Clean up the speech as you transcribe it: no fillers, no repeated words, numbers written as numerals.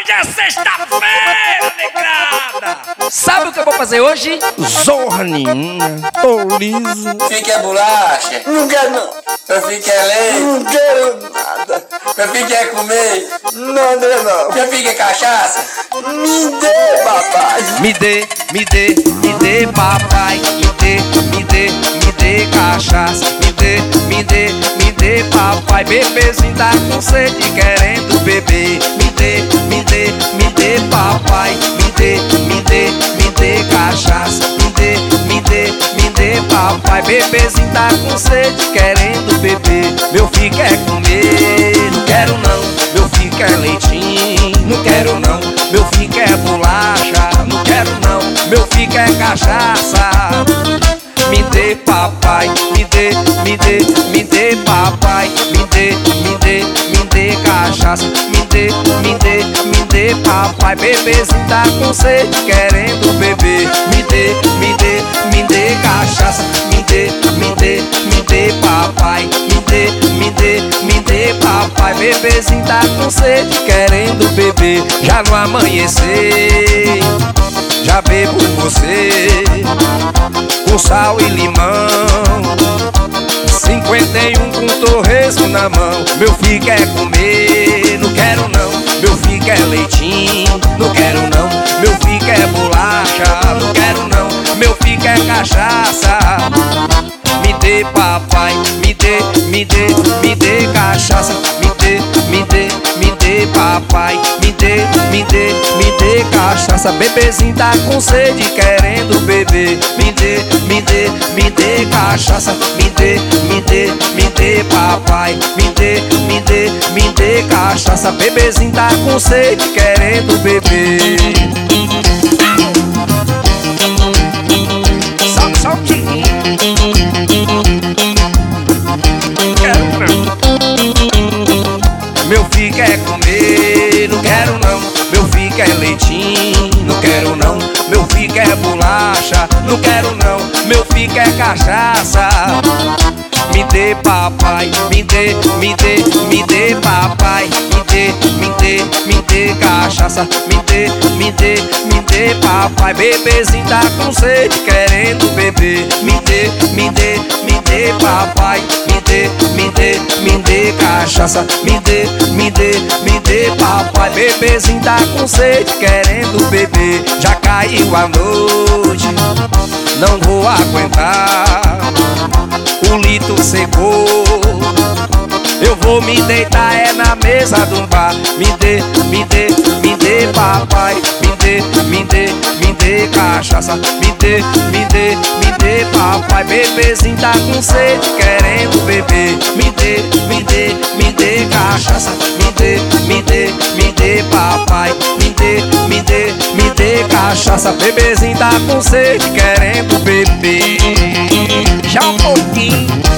Hoje é sexta-feira, negrada! Sabe o que eu vou fazer hoje? Zorra nenhuma. Tô liso. Fique é bolacha? Não quero não. Meu filho quer leite? Não quero nada. Meu filho quer comer? Não, não. Meu filho quer cachaça? Me dê, papai. Me dê, papai. Me dê cachaça. Me dê, papai. Bebezinho tá com sede querendo beber. Me dê, papai. Me dê cachaça. Me dê, papai. Bebezinho tá com sede querendo beber. Meu filho quer comer, não quero não. Meu filho quer leitinho, não quero não. Meu filho quer bolacha, não quero não. Meu filho quer cachaça. Me dê, papai, me dê, papai. Me dê cachaça. Me dê, papai. Bebezinho tá com sede querendo beber. Me dê cachaça. Me dê, papai. Me dê, papai. Bebezinho tá com sede querendo beber. Já no amanhecer, já bebo você, com sal e limão, 51 com torresmo na mão. Meu filho quer comer, não quero não. Meu filho quer leitinho, não quero não. Meu filho quer bolacha, não quero não. Meu filho quer cachaça. Me dê, papai, me dê cachaça. Me dê, papai, me dê cachaça. Bebezinho tá com sede querendo beber. Me dê cachaça. Me dê, papai. Me dê cachaça. Bebezinho tá com sede querendo beber. Só um tiquinho. Meu filho quer comer, não quero não. Meu filho quer leitinho, não quero não. Meu filho quer bolacha, não quero não. Meu filho quer cachaça. Me dê, papai, me dê, papai. Me dê cachaça. Me dê, papai. Bebezinho tá com sede querendo beber. Me dê, papai. Me dê cachaça. Me dê, papai. Bebezinho tá com sede querendo beber. Já caiu a noite, não vou aguentar. O litro secou, eu vou me deitar é na mesa do bar. Me dê, papai. Me dê cachaça. Me dê, papai. Bebezinho tá com sede querendo beber. Me dê cachaça. Me dê, papai. Me dê cachaça. Bebezinho tá com sede querendo beber. Já um pouquinho.